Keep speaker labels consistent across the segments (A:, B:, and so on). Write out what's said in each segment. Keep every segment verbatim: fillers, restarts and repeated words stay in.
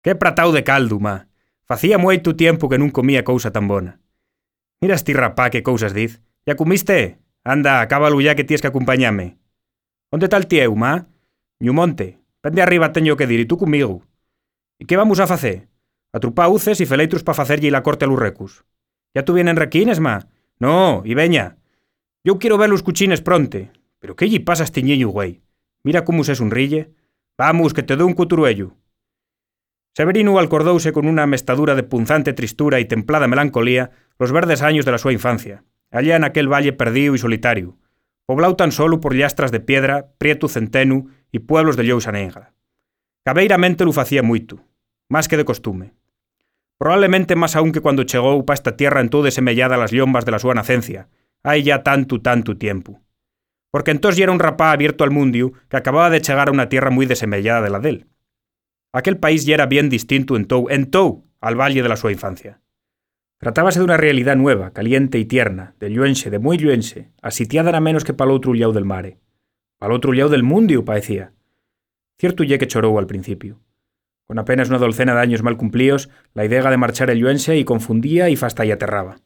A: Que pratau de caldo, má. Facía moito tiempo que non comía cousa tan bona. Mira esti rapá que cousas diz. Ya comiste? Anda, acábalo ya que ties que acompañame. Onde tá el tieu, má? Ñumonte. Pende arriba teño que dir, e tú comigo. E que vamos a facer? Atrupar uces e feleitros pa facerlle la corte a los recus. Ya tú vienen requines, má? No, y veña. Yo quiero ver los cuchines pronte. Pero qué lle pasa a este ñeño, güey. Mira cómo se sonríe. Vamos, que te doy un cuturuello. Severino alcordouse con una mestadura de punzante tristura y templada melancolía los verdes años de la súa infancia, allá en aquel valle perdido y solitario, poblado tan solo por llastras de piedra, prieto centenu y pueblos de llousa negra. Cabeiramente lo facía muito, más que de costume. Probablemente más aún que cuando chegou pa esta tierra en todo semellada a las llombas de la súa nacencia, hai ya tanto, tanto tiempo. Porque entós ya era un rapá abierto al mundio que acababa de chegar a una tierra muy desemellada de la del. Aquel país ya era bien distinto en tou, en tou, al valle de la súa infancia. Tratábase de una realidad nueva, caliente y tierna, de lluense, de muy lluense, asitiada na menos que pal outro llau del mare. Pal outro llau del mundio, paecía. Cierto ye que chorou al principio. Con apenas una dolcena de años mal cumplíos, la idea de marchar el lluense y confundía y fasta y aterraba.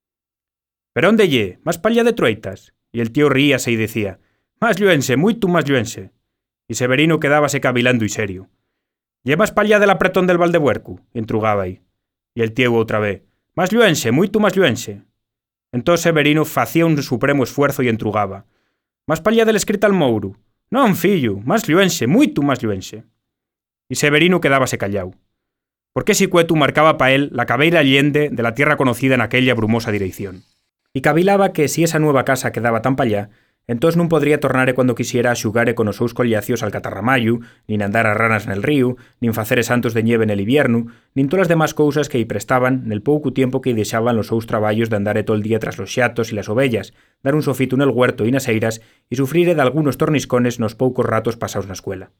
A: «¿Pero onde ye? Más palla de Troitas?» Y el tío ríase y decía, «Más lluense, muitu más lluense». Y Severino quedábase cavilando y serio. «Ye más palla del apretón del Valdebuercu», entrugaba aí. Y el tío outra vez, «Más lluense, muitu más lluense». Entón Severino facía un supremo esfuerzo y entrugaba, «Más palla del Escrital Mouro». «Non, fillo, más lluense, muitu más lluense». Y Severino quedábase callau. Porque ese cuetu marcaba pa él la cabeira allende de la tierra conocida en aquella brumosa dirección. Y cavilaba que si esa nueva casa quedaba tan pallá, entós non podría tornare cuando quisiera a xugare con os seus collacios al catarramayu, nin andar a ranas nel río, nin facer santos de nieve nel hibierno, nin todas as demás cousas que lle prestaban nel pouco tiempo que lle deixaban los seus traballos de andare todo el día tras los xatos e las ovellas, dar un sofito nel huerto e nas eiras e sufrire de algunos torniscones nos poucos ratos pasaos na escuela.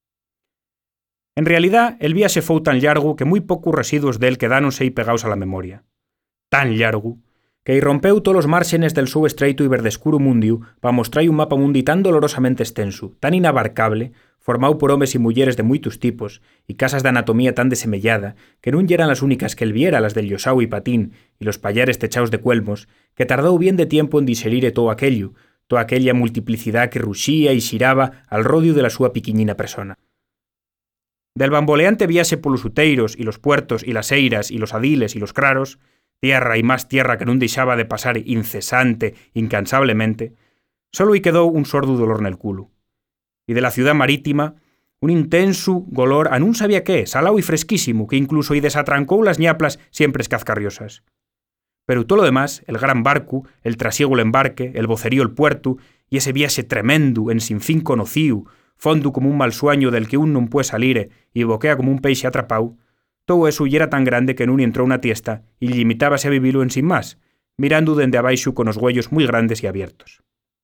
A: En realidad, el viaxe fou tan llargo que moi poucos residuos del quedáronse aí pegaos a la memoria. Tan llargo que irrompeu tolos márxenes del seu estreito e verdescuro mundiu pa mostrar un mapa mundi tan dolorosamente extenso, tan inabarcable, formau por homes e mulleres de moitos tipos, e casas de anatomía tan desemellada, que non yeran las únicas que el viera, las del Llosau e Patín, e los pallares techaos de cuelmos, que tardou bien de tiempo en diserire todo aquello, toda aquella multiplicidad que ruxía e xiraba al rodio de la súa piquiñina persona. Del bamboleante viaxe polos uteiros e los puertos e las eiras e los adiles e los craros, tierra y más tierra que non deixaba de pasar incesante, incansablemente, solo y quedou un sordo dolor nel culo. Y de la ciudad marítima, un intenso golor a nun sabía qué, salao y fresquísimo, que incluso y desatrancou las ñaplas siempre escazcarriosas. Pero todo lo demás, el gran barcu, el trasiego el embarque, el vocerío el puerto, y ese viaxe tremendo, en sin fin conocíu, fondo como un mal sueño del que un non puede salire y boquea como un peixe atrapau, todo eso ya era tan grande que nun entró una tiesta y limitábase a vivilo en sin más, mirando dende abaixo con os güellos muy grandes y abiertos.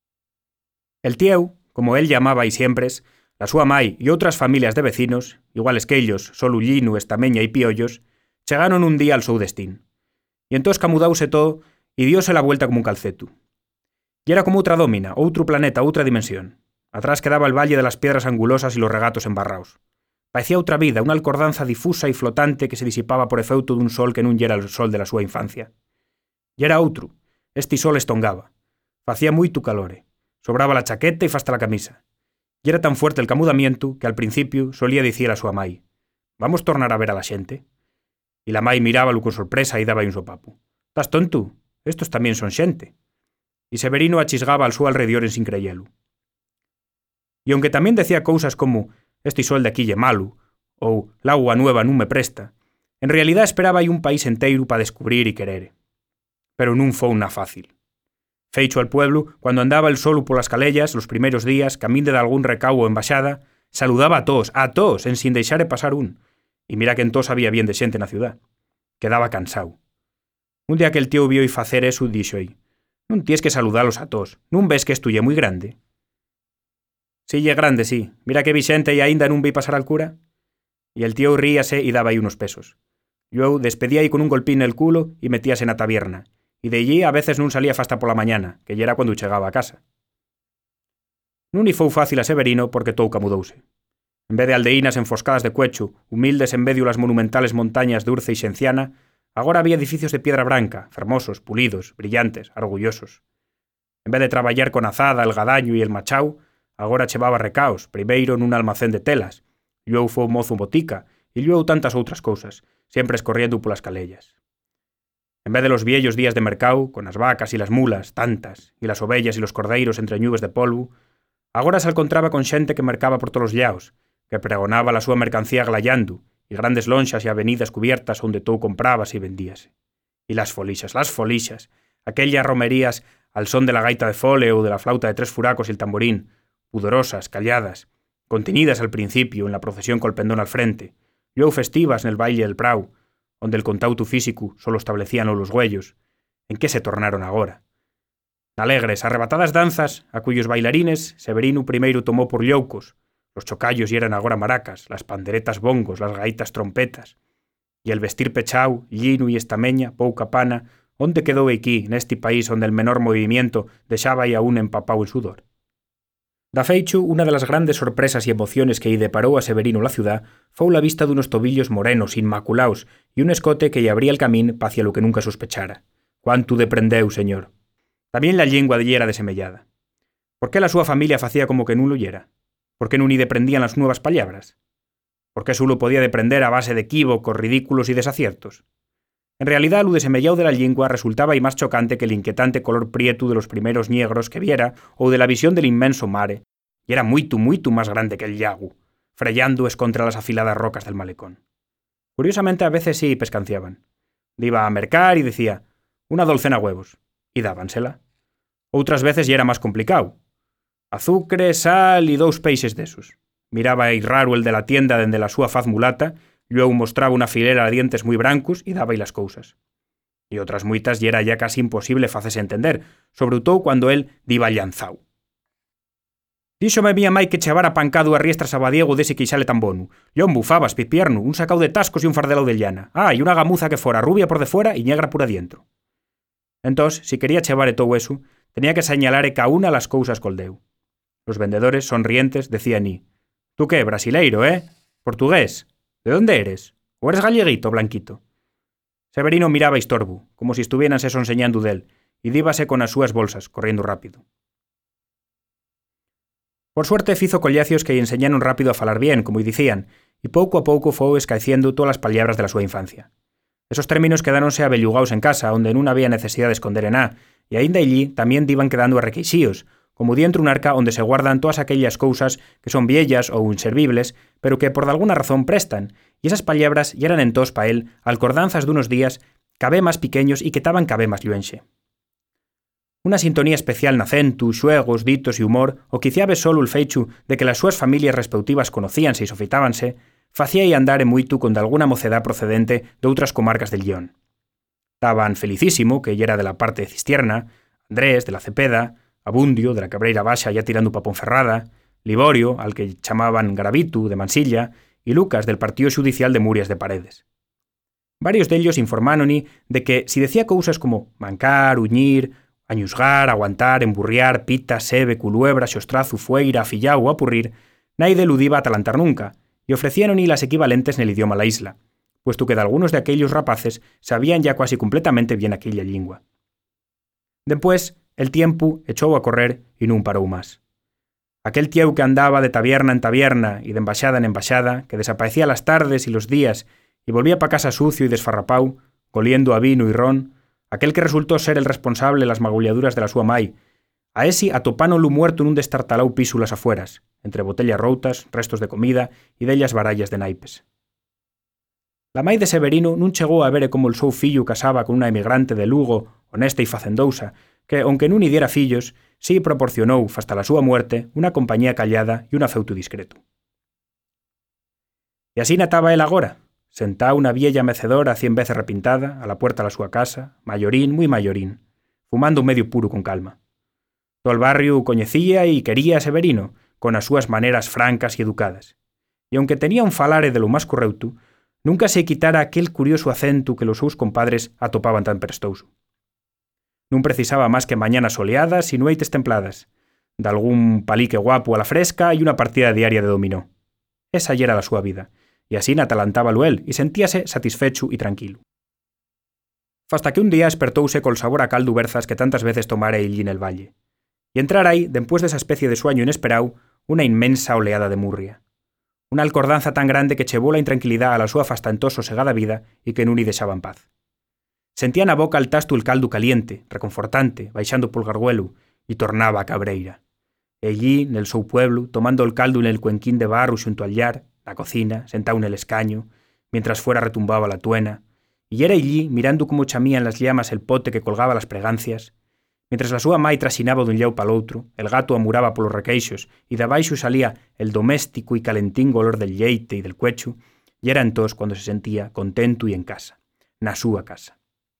A: El tieu, como él llamaba y siempre, la súa mai y otras familias de vecinos, iguales que ellos, solo Ullino, Estameña y Piollos, chegaron un día al seu destín. Y entós camudause todo y diose la vuelta como un calcetu. Y era como outra dómina, outro planeta, outra dimensión. Atrás quedaba el valle de las piedras angulosas y los regatos embarraos. Paecía outra vida, unha alcordanza difusa e flotante que se disipaba por efeuto dun sol que non yera o sol de la súa infancia. E era outro, este sol estongaba. Facía moito calore. Sobraba la chaqueta e fasta la camisa. E era tan fuerte el camudamiento que al principio solía dicir a súa mai, «Vamos tornar a ver a la xente?» E la mai mirábalo con sorpresa e daba un sopapo. «Estás tonto? Estos tamén son xente». E Severino achisgaba al súa alrededor en sin creyelo. E aunque tamén decía cousas como «Este sol de aquí lle malo», ou «L'agua nueva non me presta», en realidad esperaba aí un país enteiro pa descubrir e querer. Pero non fou na fácil. Feicho al pueblo, cuando andaba el solo polas calellas, los primeros días, camín de algún recao o embaixada, saludaba a todos, a todos, en sin deixare pasar un. E mira que entós había bien de xente na ciudad. Quedaba cansau. Un día que el tío vio y facer eso, dixo aí, «Non ties que saludalos a todos, non ves que esto lle moi grande?» «Sí, lle grande, sí. Mira que vi xente e aínda non vi pasar al cura». Y el tío ríase y daba aí unos pesos. Yo despedía aí con un golpín nel culo y metíase na tabierna. Y de allí a veces non salía fasta pola mañana, que ya era cuando chegaba a casa. Non i fou fácil a Severino porque tou camudouse. En vez de aldeínas enfoscadas de cuechu, humildes en medio las monumentales montañas de Urce y Xenciana, agora había edificios de piedra branca, fermosos, pulidos, brillantes, orgullosos. En vez de traballar con azada, el gadaño y el machau, agora chevaba recaos, primeiro nun almacén de telas, luego fue mozo botica, y luego tantas outras cousas, siempre escorriendo polas calellas. En vez de los viellos días de mercau, con las vacas y las mulas, tantas, y las ovellas y los cordeiros entre nubes de polvo, agora se encontraba con xente que mercaba por tolos llaos, que pregonaba la súa mercancía glayando, y grandes lonxas e avenidas cubiertas onde todo comprabas y vendíase. Y las folixas, las folixas, aquellas romerías al son de la gaita de fole o de la flauta de tres furacos y el tamborín, pudorosas, calladas, contenidas al principio en la procesión col pendón al frente, luego festivas en el baile del prau, onde el contauto físico solo establecían los güellos, en qué se tornaron agora. Alegres, arrebatadas danzas, a cuyos bailarines Severino primeiro tomó por llaucos, los chocallos y eran agora maracas, las panderetas bongos, las gaitas trompetas, y el vestir pechau, llino y estameña, pouca pana, onde quedou aquí, neste país onde el menor movimiento deixaba aí aún empapau en sudor. Da feichu, una de las grandes sorpresas y emociones que lle deparou a Severino la ciudad fue la vista d'unos tobillos morenos, inmaculaos, y un escote que lle abría el camín hacia lo que nunca sospechara. Cuánto deprendeu, señor. También la lengua de lle era desemellada. Por qué la súa familia facía como que nun lo yera? Por qué nun lle deprendían las nuevas palabras? Por qué solo podía deprender a base de equívocos, ridículos y desaciertos? En realidad, lo desemellao de la lengua resultaba y más chocante que el inquietante color prietu de los primeros niegros que viera o de la visión del inmenso mare, y era muitu, muitu más grande que el llagu, frellando es contra las afiladas rocas del malecón. Curiosamente, a veces sí pescanciaban. Iba a mercar y decía, una docena huevos, y dábansela. Outras veces ya era más complicado. Azucre, sal y dous peixes desos. Miraba aí raro el de la tienda dende la súa faz mulata, luego mostraba una filera de dientes muy brancos y daba aí las cousas. Y otras muitas y era ya casi imposible facese entender, sobre todo cuando él diba llanzau. Díxome mía mai que chevara pancado a riestras a badiego dese que xale tan bono. Yo embufabas, pipierno, un sacao de tascos y un fardelao de llana. Ah, y una gamuza que fora rubia por de fuera y negra por adentro. Entós, si quería chevare todo eso, tenía que señalare ca una las cousas col deu. Los vendedores, sonrientes, decían y, «Tú qué, brasileiro, eh? Portugués? ¿De dónde eres? ¿O eres galleguito, blanquito?» Severino miraba a Istorbu, como si estuviéranse sonseñando d'él, y díbase con as súas bolsas, corriendo rápido. Por suerte fizo collacios que lle enseñaron rápido a falar bien, como dicían, y pouco a pouco foi escaeciendo todas as palabras de la súa infancia. Esos términos quedáronse abellugaos en casa, onde non había necesidad de esconder en nada, e aínda allí tamén diban quedando arrequeixíos, como dientro un arca onde se guardan todas aquellas cousas que son viellas ou inservibles, pero que por alguna razón prestan, y esas palabras ya eran entós pa él alcordanzas dunos días cabé más pequeños y que taban cabé más lluenxe. Una sintonía especial nacentu, xuegos, ditos y humor, o quiciabe solo el feichu de que las súas familias respeutivas conocíanse y sofitábanse, facía y andar en muitu con de alguna mocedad procedente de outras comarcas del Llión. Taban Felicísimo, que ya era de la parte de Cistierna, Andrés, de la Cepeda, Abundio, de la Cabreira Baixa ya tirando pa Ponferrada, Liborio, al que chamaban Garavitu, de Mansilla, y Lucas, del partido xudicial de Murias de Paredes. Varios dellos informánoni de que si decía cousas como mancar, uñir, añusgar, aguantar, emburriar, pita, sebe, culuebra, xostrazu, fueira, afillau o apurrir, naide ludiba atalantar nunca, y ofrecíanoni las equivalentes en el idioma la isla, puesto que de algunos de aquellos rapaces sabían ya casi completamente bien aquella lingua. Dempués, el tiempo echou a correr y nun parou más. Aquel tieu que andaba de tabierna en tabierna y de embaixada en embaixada, que desaparecía las tardes y los días y volvía pa casa sucio y desfarrapau, goliendo a vino y ron, aquel que resultó ser el responsable de las magulladuras de la súa mai, a esi atopánolu muerto nun destartalau pisu las afueras, entre botellas routas, restos de comida y dellas barallas de naipes. La mai de Severino nun chegou a vere como el seu fillo casaba con una emigrante de Lugo, honesta y facendousa, que, aunque nun diera fillos, sí proporcionou, hasta la súa muerte, una compañía callada y un afeuto discreto. Y así nataba él agora, sentao una viella mecedora cien veces repintada, a la puerta de la súa casa, mayorín, muy mayorín, fumando un medio puro con calma. Todo el barrio coñecía y quería a Severino, con as súas maneras francas y educadas. Y aunque tenía un falare de lo más correuto, nunca se quitara aquel curioso acento que los seus compadres atopaban tan prestouso. Non precisaba más que mañanas soleadas y nueites templadas, de algún palique guapo a la fresca y una partida diaria de dominó. esa yera la súa vida, e así atalantábalo el e sentíase satisfechu e tranquilo. Fasta que un día espertouse col sabor a caldo berzas que tantas veces tomara ellí nel valle. Y entrar aí, dempués desa especie de sueño inesperau, una inmensa oleada de murria. Una alcordanza tan grande que chevó la intranquilidá a la súa fastantoso segada vida e que nun i deixaba en paz. Sentía na boca al tastu el caldo caliente, reconfortante, baixando pol garguelu, e tornaba a cabreira. Ellí, nel seu pueblo, tomando el caldo nel cuenquín de barro xunto al llar, na cocina, sentau nel escaño, mientras fuera retumbaba la tuena, y era allí, mirando como chamían las llamas el pote que colgaba las pregancias, mientras la súa mai trasinaba dun llau pal outro, el gato amuraba polos requeixos e dabaixo salía el doméstico e calentín olor del lleite e del cuechu, y era entós cuando se sentía contento e en casa, na súa casa.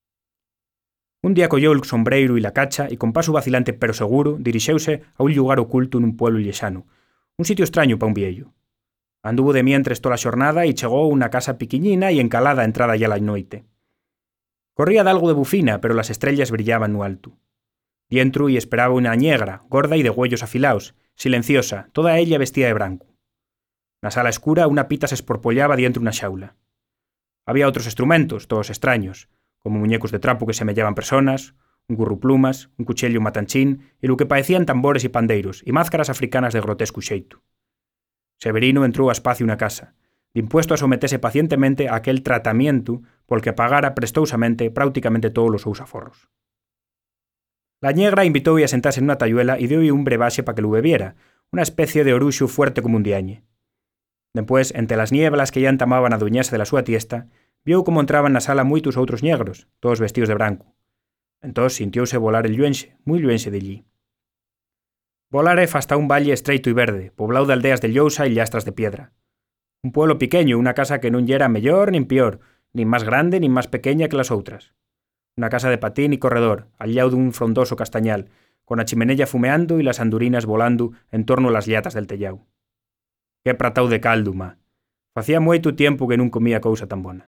A: Un día colleu el sombreiro e la cacha e con paso vacilante pero seguro dirixeuse a un lugar oculto nun pueblo llexano, un sitio extraño pa un vieyo. Anduvo de mientres tola xornada e chegou a unha casa piquiñina e encalada a entrada ya la noite. Corría d'algo de bufina, pero las estrellas brillaban no alto. Dientro y esperaba unha ñegra, gorda e de huellos afilaos, silenciosa, toda ella vestida de branco. Na sala escura unha pita se esporpollaba dientro unha xaula. Había outros instrumentos, todos extraños, como muñecos de trapo que semellaban personas, un gurruplumas, un cuchello matanchín e lo que paecían tambores e pandeiros e máscaras africanas de grotesco xeito. Severino entrou a espacio na casa, dimpuesto a sometese pacientemente a aquel tratamiento pol que pagara prestousamente práuticamente todos os seus aforros. La ñegra invitou a sentarse nunha tayuela e deu un brebaxe pa que lo bebiera, unha especie de oruxo fuerte como un diañe. Dempués, entre las nieblas que ya entamaban a adueñarse de la súa tiesta, viu como entraban na sala moitos outros negros, todos vestidos de branco. Entós sintiouse volar el lluenxe, moi lluenxe de allí. Volare fasta un valle estreito e verde, poblado de aldeas de llousa e llastras de piedra. Un pueblo piqueño, unha casa que non yera mellor nin pior, nin máis grande nin máis pequeña que las outras. Una casa de patín e corredor, al llau dun frondoso castañal, con a chimenella fumeando e las andurinas volando en torno a las llatas del tellau. Que pratau de caldo, ma. Facía moito tiempo que non comía cousa tan bona.